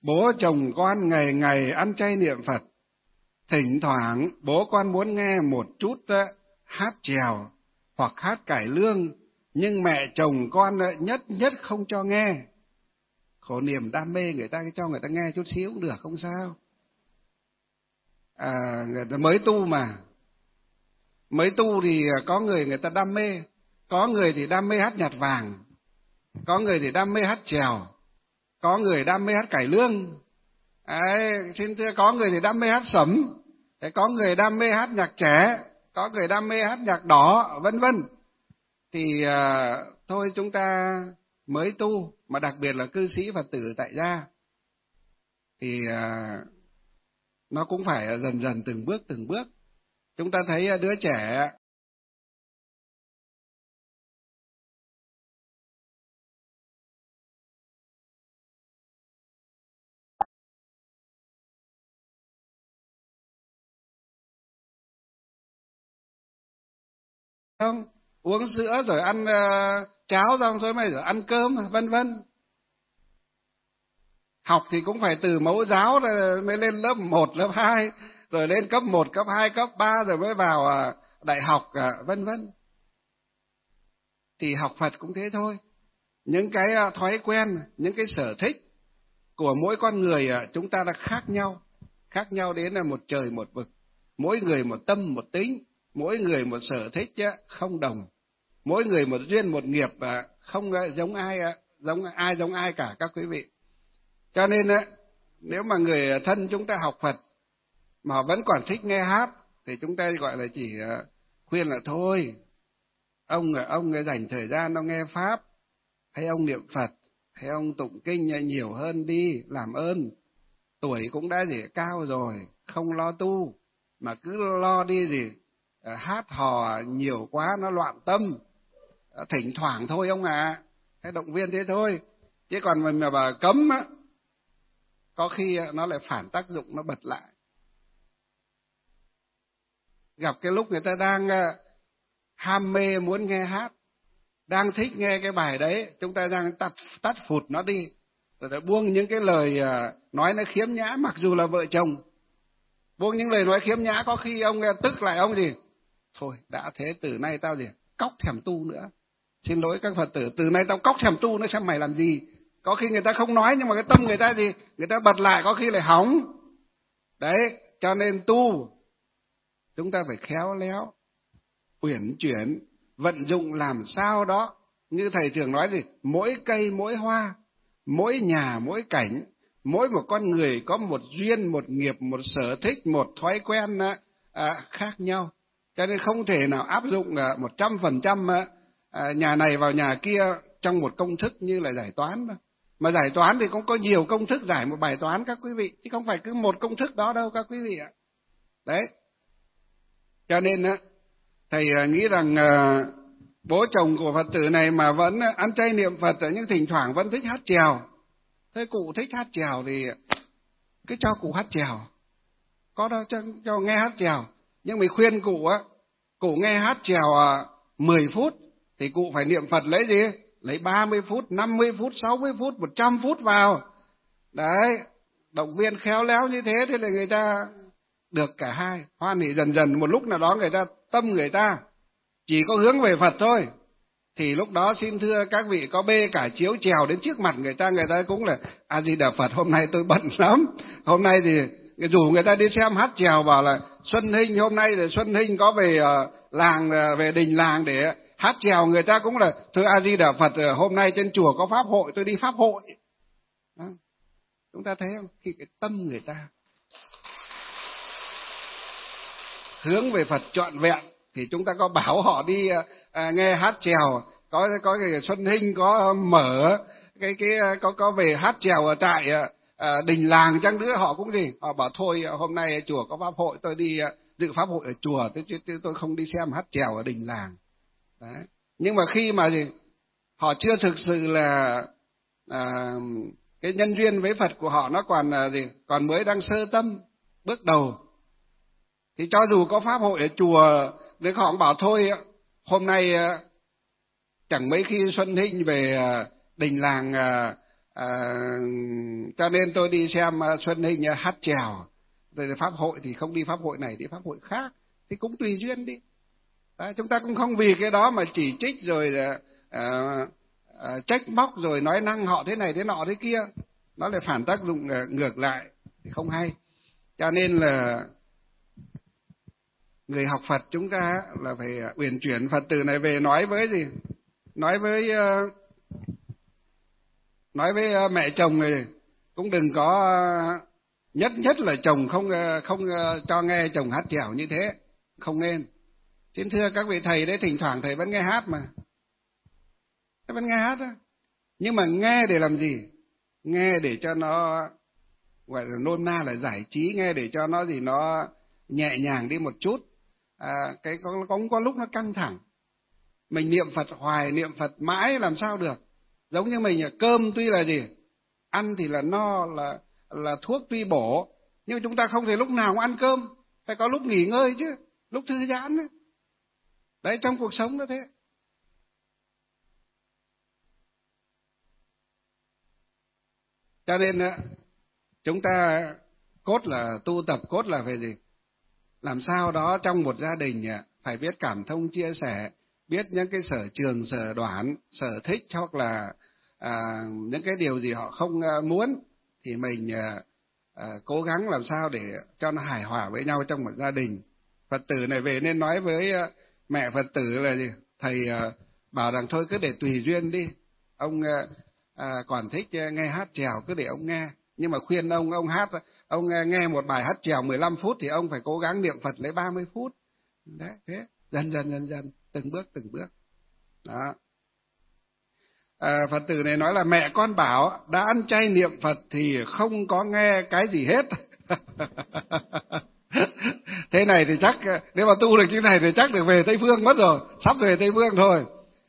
Bố chồng con ngày ngày ăn chay niệm Phật. Thỉnh thoảng bố con muốn nghe một chút hát chèo hoặc hát cải lương, nhưng mẹ chồng con nhất nhất không cho nghe. Khổ niềm đam mê người ta cho người ta nghe chút xíu cũng được, không sao. Người ta mới tu mà. Mới tu thì có người ta đam mê, có người thì đam mê hát nhạc vàng, có người thì đam mê hát chèo, có người đam mê hát cải lương. Xin thưa, có người thì đam mê hát sẩm, có người đam mê hát nhạc trẻ, có người đam mê hát nhạc đỏ, vân vân. Thì thôi chúng ta mới tu, mà đặc biệt là cư sĩ Phật tử tại gia, thì nó cũng phải dần dần từng bước. Chúng ta thấy đứa trẻ không uống sữa rồi ăn cháo xong rồi mới ăn cơm, vân vân. Học thì cũng phải từ mẫu giáo rồi mới lên lớp 1, lớp 2, rồi lên cấp 1, cấp 2, cấp 3 rồi mới vào đại học, vân vân. Thì học Phật cũng thế thôi. Những cái thói quen, những cái sở thích của mỗi con người chúng ta đã khác nhau đến là một trời một vực. Mỗi người một tâm một tính, mỗi người một sở thích không đồng, mỗi người một duyên một nghiệp, không giống ai cả các quý vị. Cho nên nếu mà người thân chúng ta học Phật mà vẫn còn thích nghe hát thì chúng ta gọi là chỉ khuyên là thôi, ông dành thời gian ông nghe pháp, hay ông niệm Phật, hay ông tụng kinh nhiều hơn đi, làm ơn. Tuổi cũng đã cao rồi, không lo tu mà cứ lo đi hát hò nhiều quá nó loạn tâm. Thỉnh thoảng thôi ông hãy động viên thế thôi. Chứ còn mình mà bà cấm có khi nó lại phản tác dụng, nó bật lại. Gặp cái lúc người ta đang ham mê muốn nghe hát, đang thích nghe cái bài đấy, chúng ta đang tắt phụt nó đi, rồi buông những cái lời nói nó khiếm nhã, mặc dù là vợ chồng. Buông những lời nói khiếm nhã, có khi ông tức lại, ông thôi đã thế từ nay tao cóc thèm tu nữa. Xin lỗi các Phật tử, từ nay tao cóc thèm tu nữa, xem mày làm gì. Có khi người ta không nói, nhưng mà cái tâm người ta người ta bật lại, có khi lại hỏng. Đấy, cho nên tu chúng ta phải khéo léo, uyển chuyển, vận dụng làm sao đó. Như thầy thường nói mỗi cây mỗi hoa, mỗi nhà mỗi cảnh, mỗi một con người có một duyên, một nghiệp, một sở thích, một thói quen khác nhau. Cho nên không thể nào áp dụng 100% nhà này vào nhà kia trong một công thức như là giải toán đâu. Mà giải toán thì cũng có nhiều công thức giải một bài toán các quý vị, chứ không phải cứ một công thức đó đâu các quý vị ạ. Đấy. Cho nên thầy nghĩ rằng bố chồng của Phật tử này mà vẫn ăn chay niệm Phật, nhưng thỉnh thoảng vẫn thích hát chèo. Thế cụ thích hát chèo thì cứ cho cụ hát chèo. Có đâu cho nghe hát chèo. Nhưng mình khuyên cụ nghe hát chèo 10 phút thì cụ phải niệm Phật lấy 30 phút, 50 phút, 60 phút, 100 phút vào. Đấy, động viên khéo léo như thế thì là người ta được cả hai. Hoan hỉ dần dần, một lúc nào đó tâm người ta chỉ có hướng về Phật thôi, thì lúc đó xin thưa các vị, có bê cả chiếu chèo đến trước mặt người ta cũng là A Di Đà Phật, hôm nay tôi bận lắm. Hôm nay thì rủ người ta đi xem hát chèo, bảo là Xuân Hinh, hôm nay là Xuân Hinh có về làng, về đình làng để hát chèo. Người ta cũng là thưa A Di Đà Phật, hôm nay trên chùa có pháp hội, tôi đi pháp hội. Đó. Chúng ta thấy không? Khi cái tâm người ta hướng về Phật trọn vẹn thì chúng ta có bảo họ đi nghe hát chèo, có cái Xuân Hinh có mở có về hát chèo ở tại đình làng chăng nữa, họ cũng họ bảo thôi hôm nay chùa có pháp hội, tôi đi dự pháp hội ở chùa, tôi không đi xem hát chèo ở đình làng. Đấy. Nhưng mà khi mà họ chưa thực sự là cái nhân duyên với Phật của họ nó còn mới đang sơ tâm bước đầu, thì cho dù có pháp hội ở chùa, nếu họ cũng bảo thôi hôm nay chẳng mấy khi Xuân Hinh về đình làng Cho nên tôi đi xem Xuân Hinh hát chèo, rồi pháp hội thì không đi pháp hội này, đi pháp hội khác, thì cũng tùy duyên đi. Chúng ta cũng không vì cái đó mà chỉ trích rồi trách móc rồi nói năng họ thế này thế nọ thế kia, nó lại phản tác dụng ngược lại thì không hay. Cho nên là người học Phật chúng ta là phải uyển chuyển. Phật tử này về nói với gì? Nói với mẹ chồng này cũng đừng có nhất là chồng không cho nghe chồng hát chèo như thế, không nên. Xin thưa các vị thầy đấy, thỉnh thoảng thầy vẫn nghe hát mà, thầy vẫn nghe hát đó. Nhưng mà nghe để làm gì? Nghe để cho nó gọi là nôm na là giải trí, nghe để cho nó nó nhẹ nhàng đi một chút. Cái có lúc nó căng thẳng, mình niệm Phật hoài, niệm Phật mãi làm sao được. Giống như mình cơm tuy là gì, ăn thì là no, là thuốc tuy bổ, nhưng chúng ta không thể lúc nào cũng ăn cơm, phải có lúc nghỉ ngơi chứ, lúc thư giãn ấy. Đấy, trong cuộc sống nó thế. Cho nên chúng ta cốt là tu tập, cốt là về gì? Làm sao đó trong một gia đình phải biết cảm thông chia sẻ, biết những cái sở trường, sở đoản, sở thích, hoặc là những cái điều gì họ không muốn, thì mình cố gắng làm sao để cho nó hài hòa với nhau trong một gia đình. Phật tử này về nên nói với mẹ Phật tử là gì? Thầy bảo rằng thôi cứ để tùy duyên đi, ông còn thích nghe hát chèo cứ để ông nghe, nhưng mà khuyên ông hát, ông nghe một bài hát chèo 15 phút thì ông phải cố gắng niệm Phật lấy 30 phút. Đấy, thế dần dần từng bước đó. Phật tử này nói là mẹ con bảo đã ăn chay niệm Phật thì không có nghe cái gì hết. Thế này thì chắc nếu mà tu được như này thì chắc được về Tây Phương mất rồi, sắp về Tây Phương thôi.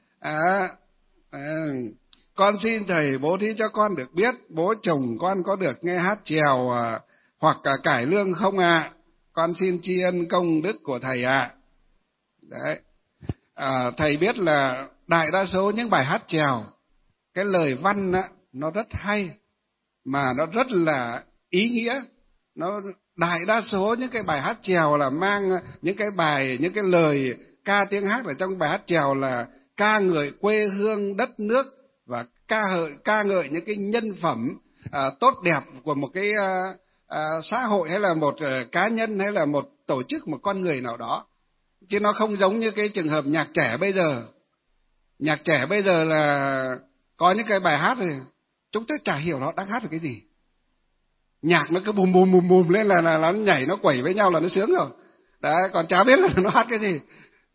Con xin thầy bố thí cho con được biết bố chồng con có được nghe hát chèo hoặc cải lương không ạ? Con xin tri ân công đức của thầy ạ. Đấy. Thầy biết là đại đa số những bài hát chèo, cái lời văn nó rất hay, mà nó rất là ý nghĩa. Nó đại đa số những cái bài hát chèo là mang những cái lời ca tiếng hát ở trong bài hát chèo là ca ngợi quê hương đất nước, và ca ngợi những cái nhân phẩm tốt đẹp của một cái xã hội, hay là một cá nhân, hay là một tổ chức, một con người nào đó. Chứ nó không giống như cái trường hợp nhạc trẻ bây giờ. Nhạc trẻ bây giờ là có những cái bài hát thì chúng ta chả hiểu nó đang hát được cái gì. Nhạc nó cứ bùm bùm lên là nó nhảy, nó quẩy với nhau là nó sướng rồi. Đấy, còn chả biết là nó hát cái gì.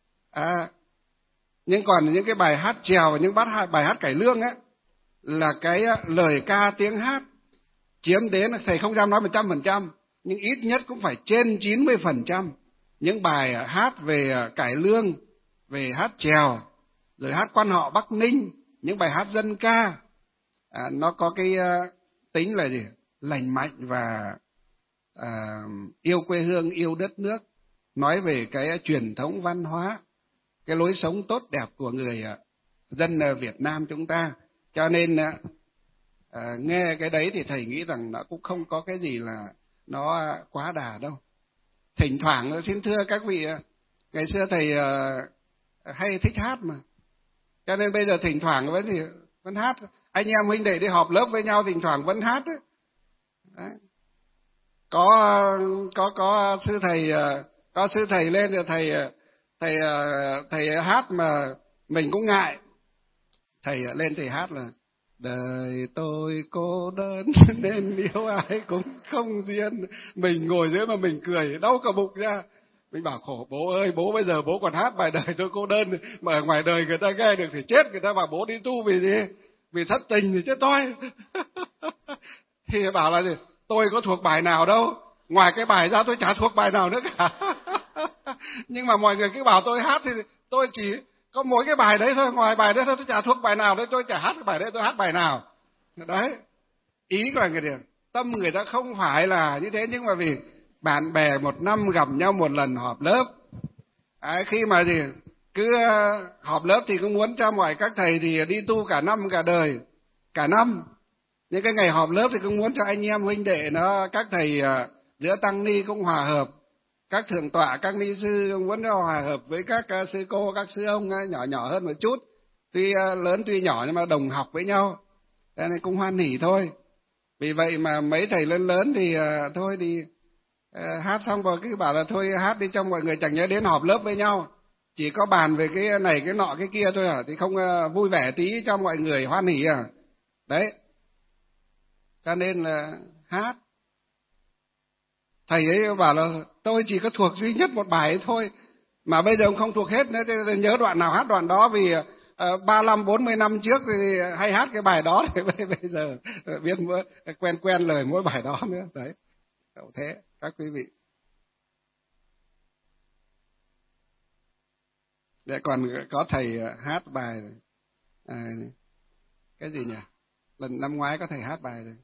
Nhưng còn những cái bài hát chèo và những bài hát cải lương ấy, là cái lời ca tiếng hát chiếm đến, thầy không dám nói 100%, nhưng ít nhất cũng phải trên 90%. Những bài hát về cải lương, về hát chèo, rồi hát quan họ Bắc Ninh, những bài hát dân ca, nó có cái tính là gì? Lành mạnh và yêu quê hương, yêu đất nước, nói về cái truyền thống văn hóa, cái lối sống tốt đẹp của người dân Việt Nam chúng ta. Cho nên nghe cái đấy thì thầy nghĩ rằng nó cũng không có cái gì là nó quá đà đâu. Thỉnh thoảng xin thưa các vị, ngày xưa thầy hay thích hát mà, cho nên bây giờ thỉnh thoảng vẫn hát. Anh em huynh đệ đi họp lớp với nhau thỉnh thoảng vẫn hát đấy. Đấy. Có sư thầy lên rồi thầy hát mà mình cũng ngại. Thầy lên thầy hát là đời tôi cô đơn nên yêu ai cũng không duyên. Mình ngồi dưới mà mình cười đau cả bụng ra. Mình bảo khổ bố ơi, bố bây giờ bố còn hát bài đời tôi cô đơn, mà ở ngoài đời người ta nghe được thì chết, người ta bảo bố đi tu vì gì? Vì thất tình thì chết tôi. Thì bảo là gì? Tôi có thuộc bài nào đâu, ngoài cái bài ra tôi chả thuộc bài nào nữa cả. Nhưng mà mọi người cứ bảo tôi hát thì tôi chỉ có mỗi cái bài đấy thôi, ngoài bài đấy thôi tôi chả thuộc bài nào đấy, tôi chả hát cái bài đấy, tôi hát bài nào. Đấy, ý là người ta, tâm người ta không phải là như thế, nhưng mà vì bạn bè một năm gặp nhau một lần họp lớp, khi mà gì cứ họp lớp thì cũng muốn cho mọi các thầy thì đi tu cả năm cả đời, cả năm. Những cái ngày họp lớp thì cũng muốn cho anh em huynh đệ nó, các thầy giữa tăng ni cũng hòa hợp, các thượng tọa, các ni sư cũng muốn cho hòa hợp với các sư cô, các sư ông nhỏ nhỏ hơn một chút, tuy lớn tuy nhỏ nhưng mà đồng học với nhau, cho nên cũng hoan hỉ thôi. Vì vậy mà mấy thầy lớn lớn thì thôi thì hát xong rồi cứ bảo là thôi hát đi cho mọi người chẳng nhớ đến họp lớp với nhau, chỉ có bàn về cái này cái nọ cái kia thôi thì không vui vẻ tí cho mọi người hoan hỉ đấy. Cho nên là hát. Thầy ấy bảo là tôi chỉ có thuộc duy nhất một bài ấy thôi, mà bây giờ ông không thuộc hết nữa, nhớ đoạn nào hát đoạn đó, vì 35-40 năm trước thì hay hát cái bài đó thì bây giờ biết quen lời mỗi bài đó nữa. Đấy, cậu thế các quý vị. Để còn có thầy hát bài cái gì nhỉ? Lần năm ngoái có thầy hát bài rồi.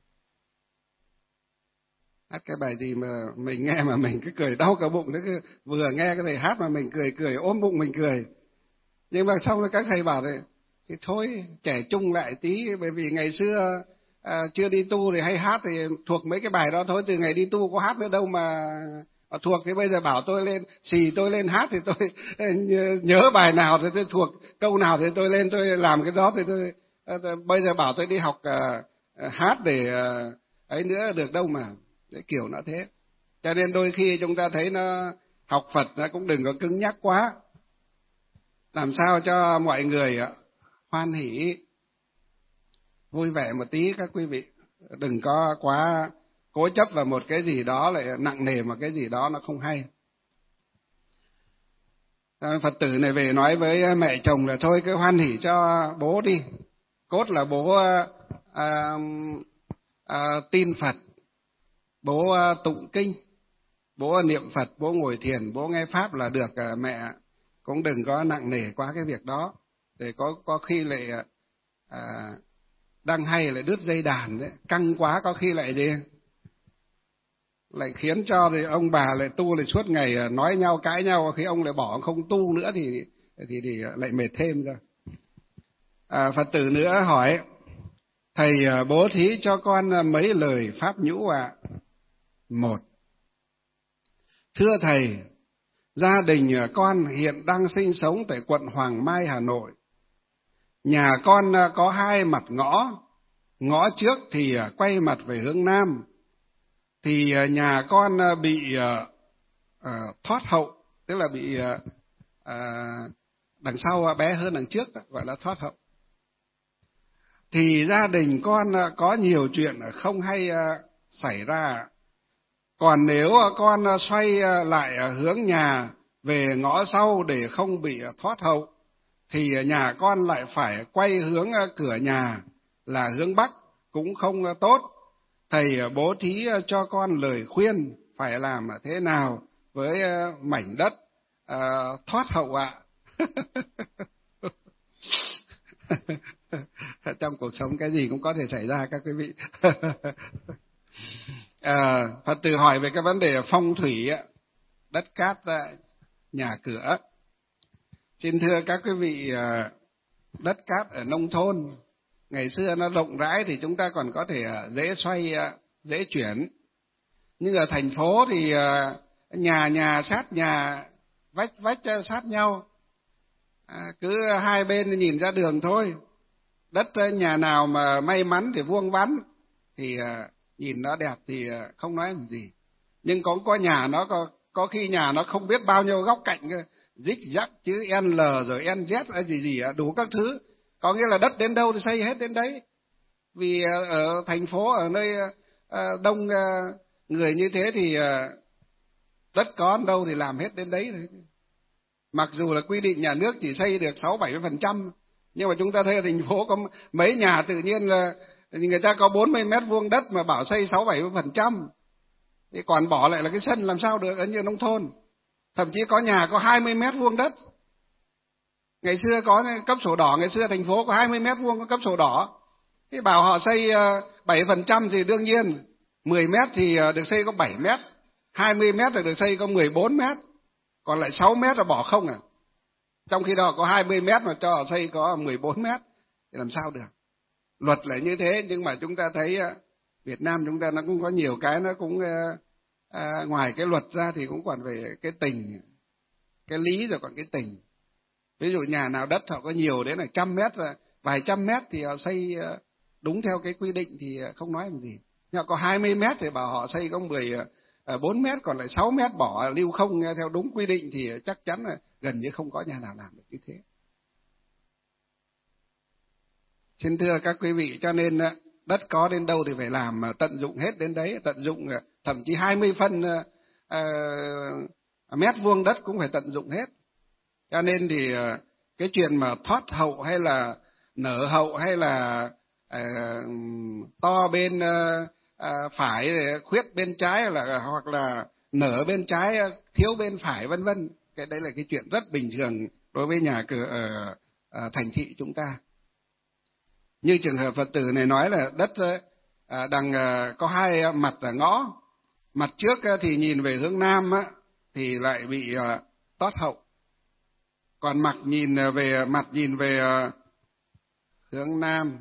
Hát cái bài gì mà mình nghe mà mình cứ cười đau cả bụng, cứ vừa nghe cái thầy hát mà mình cười ôm bụng mình cười. Nhưng mà xong rồi các thầy bảo thì thôi trẻ trung lại tí, bởi vì ngày xưa chưa đi tu thì hay hát thì thuộc mấy cái bài đó thôi, từ ngày đi tu có hát nữa đâu mà thuộc. Thì bây giờ bảo tôi lên tôi lên hát thì tôi nhớ bài nào thì tôi thuộc câu nào thì tôi lên tôi làm cái đó, thì tôi bây giờ bảo tôi đi học hát để ấy nữa được đâu mà. Cái kiểu nó thế. Cho nên đôi khi chúng ta thấy nó học Phật nó cũng đừng có cứng nhắc quá, làm sao cho mọi người hoan hỉ vui vẻ một tí các quý vị, đừng có quá cố chấp vào một cái gì đó lại nặng nề mà cái gì đó nó không hay. Phật tử này về nói với mẹ chồng là thôi cứ hoan hỉ cho bố đi, cốt là bố tin Phật, bố tụng kinh, bố niệm Phật, bố ngồi thiền, bố nghe pháp là được. Mẹ cũng đừng có nặng nề quá cái việc đó, để có khi lại đang hay lại đứt dây đàn đấy, căng quá có khi lại gì lại khiến cho thì ông bà lại tu lại suốt ngày nói nhau cãi nhau, khi ông lại bỏ không tu nữa thì lại mệt thêm rồi. Phật tử nữa hỏi thầy bố thí cho con mấy lời pháp nhũ ạ. Một, thưa thầy, gia đình con hiện đang sinh sống tại quận Hoàng Mai, Hà Nội. Nhà con có hai mặt ngõ, ngõ trước thì quay mặt về hướng Nam, thì nhà con bị thoát hậu, tức là bị đằng sau bé hơn đằng trước, gọi là thoát hậu. Thì gia đình con có nhiều chuyện không hay xảy ra. Còn nếu con xoay lại hướng nhà về ngõ sau để không bị thoát hậu, thì nhà con lại phải quay hướng cửa nhà là hướng Bắc, cũng không tốt. Thầy bố thí cho con lời khuyên phải làm thế nào với mảnh đất thoát hậu ạ. Trong cuộc sống cái gì cũng có thể xảy ra các quý vị. Phật tử hỏi về cái vấn đề phong thủy, đất cát, nhà cửa. Xin thưa các quý vị, đất cát ở nông thôn ngày xưa nó rộng rãi thì chúng ta còn có thể dễ xoay, dễ chuyển. Nhưng ở thành phố thì nhà sát nhà, vách sát nhau, cứ hai bên nhìn ra đường thôi. Đất nhà nào mà may mắn thì vuông vắn thì nhìn nó đẹp thì không nói làm gì. Nhưng có nhà nó có khi nhà nó không biết bao nhiêu góc cạnh, rích rắc chữ L rồi NZ hay gì đủ các thứ. Có nghĩa là đất đến đâu thì xây hết đến đấy. Vì ở thành phố, ở nơi đông người như thế thì đất có đến đâu thì làm hết đến đấy thôi. Mặc dù là quy định nhà nước chỉ xây được 60-70%, nhưng mà chúng ta thấy ở thành phố có mấy nhà tự nhiên là người ta có 40 mét vuông đất mà bảo xây 60-70%, thì còn bỏ lại là cái sân làm sao được ở như nông thôn. Thậm chí có nhà có 20 mét vuông đất. Ngày xưa có cấp sổ đỏ, ngày xưa thành phố có 20 mét vuông có cấp sổ đỏ. Thì bảo họ xây 7% thì đương nhiên 10 mét thì được xây có 7 mét, 20 mét thì được xây có 14 mét, còn lại 6 mét là bỏ không à. Trong khi đó có 20 mét mà cho họ xây có 14 mét thì làm sao được. luật là như thế, nhưng mà chúng ta thấy Việt Nam chúng ta nó cũng có nhiều cái nó cũng ngoài cái luật ra thì cũng còn về cái tình, cái lý, rồi còn cái tình. Ví dụ nhà nào đất họ có nhiều đến là 100 mét, vài trăm mét thì họ xây đúng theo cái quy định thì không nói làm gì. Nhưng mà có 20 mét thì bảo họ xây có 14 mét, còn lại 6 mét bỏ lưu không theo đúng quy định thì chắc chắn là gần như không có nhà nào làm được như thế. Xin thưa các quý vị, cho nên đất có đến đâu thì phải làm tận dụng hết đến đấy, tận dụng thậm chí 20 phân mét vuông đất cũng phải tận dụng hết. Cho nên thì cái chuyện mà thoát hậu hay là nở hậu hay là to bên phải khuyết bên trái hoặc là nở bên trái thiếu bên phải vân vân, cái đấy là cái chuyện rất bình thường đối với nhà cửa ở thành thị chúng ta. Như trường hợp Phật tử này nói là đất đằng có hai mặt là ngõ, mặt trước thì nhìn về hướng Nam thì lại bị tót hậu, còn mặt nhìn về hướng Nam,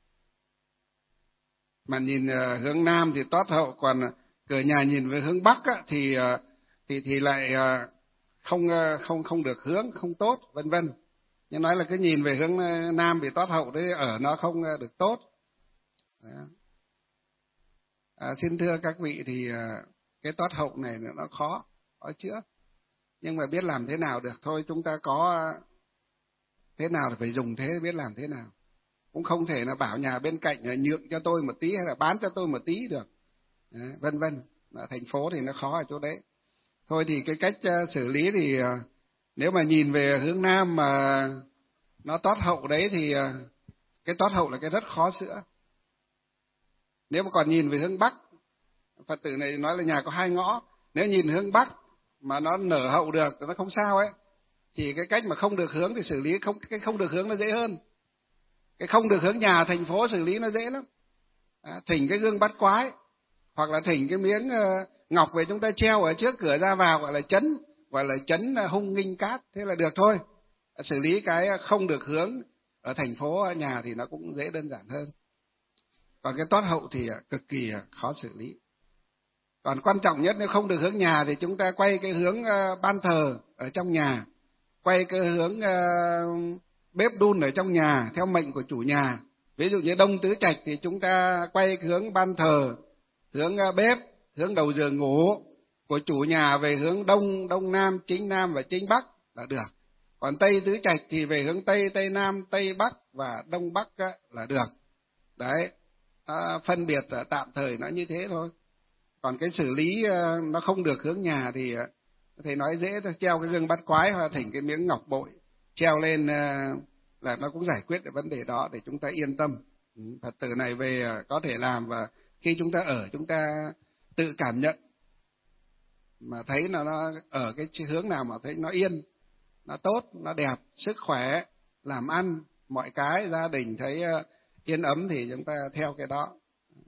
mà nhìn hướng Nam thì tót hậu, còn cửa nhà nhìn về hướng Bắc thì lại không được hướng, không tốt, vân vân. Nhưng nói là cứ nhìn về hướng Nam bị tót hậu đấy, ở nó không được tốt. Xin thưa các vị, thì cái tót hậu này nó khó chữa, nhưng mà biết làm thế nào được thôi. Chúng ta có thế nào thì phải dùng thế, biết làm thế nào. Cũng không thể là bảo nhà bên cạnh nhượng cho tôi một tí hay là bán cho tôi một tí được, vân vân. Thành phố thì nó khó ở chỗ đấy. Thôi thì cái cách xử lý thì nếu mà nhìn về hướng Nam mà nó tót hậu đấy thì cái tót hậu là cái rất khó sửa. Nếu mà còn nhìn về hướng Bắc, Phật tử này nói là nhà có hai ngõ, nếu nhìn hướng Bắc mà nó nở hậu được thì nó không sao ấy, thì cái cách mà không được hướng thì xử lý cái không được hướng nó dễ hơn. Cái không được hướng nhà thành phố xử lý nó dễ lắm. Thỉnh cái gương bắt quái, hoặc là thỉnh cái miếng ngọc về chúng ta treo ở trước cửa ra vào, gọi là chấn hung nghinh cát, thế là được thôi. Xử lý cái không được hướng ở thành phố nhà thì nó cũng dễ đơn giản hơn. Còn cái tót hậu thì cực kỳ khó xử lý. Còn quan trọng nhất, nếu không được hướng nhà thì chúng ta quay cái hướng ban thờ ở trong nhà, quay cái hướng bếp đun ở trong nhà theo mệnh của chủ nhà. Ví dụ như Đông Tứ Trạch thì chúng ta quay cái hướng ban thờ, hướng bếp, hướng đầu giường ngủ của chủ nhà về hướng Đông, Đông Nam, Chính Nam và Chính Bắc là được. Còn Tây Tứ Trạch thì về hướng Tây, Tây Nam, Tây Bắc và Đông Bắc là được. Đấy, phân biệt tạm thời nó như thế thôi. Còn cái xử lý nó không được hướng nhà thì thầy nói dễ thôi, treo cái gương bắt quái hoặc thỉnh cái miếng ngọc bội treo lên là nó cũng giải quyết được vấn đề đó để chúng ta yên tâm. Phật tử này về có thể làm, và khi chúng ta ở chúng ta tự cảm nhận mà thấy nó ở cái hướng nào mà thấy nó yên, nó tốt, nó đẹp, sức khỏe, làm ăn, mọi cái gia đình thấy yên ấm thì chúng ta theo cái đó.